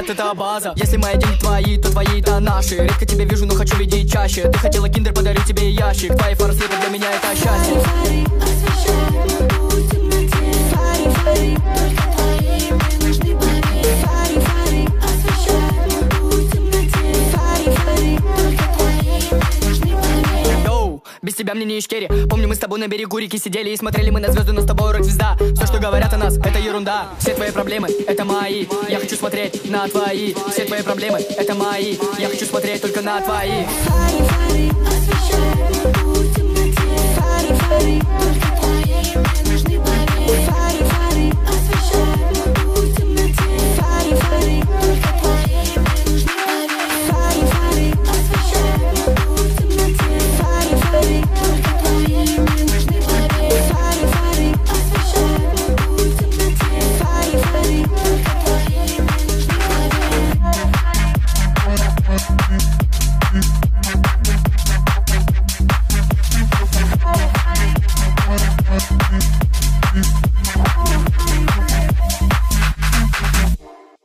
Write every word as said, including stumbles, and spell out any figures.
нет, это база. Если мои деньги твои, то твои это наши. Редко тебя вижу, но хочу видеть чаще. Ты хотела киндер, подарю тебе ящик. Твои фары света для меня это счастье. Фары, освещают мой путь в темноте. Фары, фары, только твои мне нужны, поверь. Фары, фары, освещают мой путь в темноте. Фары, фары, только твои мне нужны, поверь. Йоу, без тебя мне не ишкери. Помню, мы с тобой на берегу реки сидели и смотрели мы на звезды, но с тобой рок-звезда. Все, что говорят о нас, это ерунда. Все твои проблемы, это мои. Я хочу смотреть на твои. Все твои проблемы, это мои. Я хочу смотреть только на твои. Фары, фары, освещают мой путь в темноте. Фары, фары, только твои мне нужны, поверь.